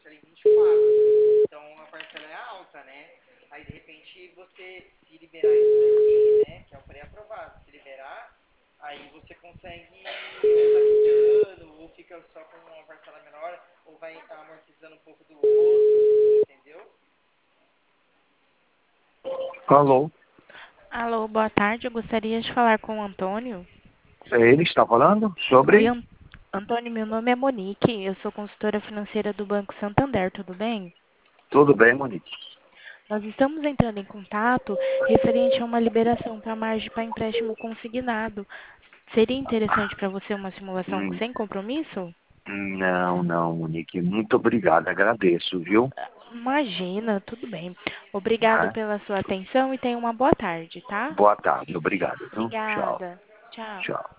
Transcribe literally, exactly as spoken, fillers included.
parcela em vinte e quatro. Então a parcela é alta, né? Aí de repente você, se liberar isso daqui, né? Que é o pré-aprovado, se liberar, aí você consegue ou tá quitando, ou fica só com uma parcela menor, ou vai estar amortizando um pouco do outro, entendeu? Alô? Alô, boa tarde. Eu gostaria de falar com o Antônio. É ele que está falando Oi, sobre? An- Antônio, meu nome é Monique. Eu sou consultora financeira do Banco Santander, tudo bem? Tudo bem, Monique? Nós estamos entrando em contato referente a uma liberação para margem para empréstimo consignado. Seria interessante para você uma simulação Hum, sem compromisso? não, não, Monique. Muito obrigado, agradeço, viu? Imagina, tudo bem. Obrigado Tá? pela sua atenção e tenha uma boa tarde, tá? Boa tarde, obrigado, viu? Tchau, Obrigada. Tchau. tchau.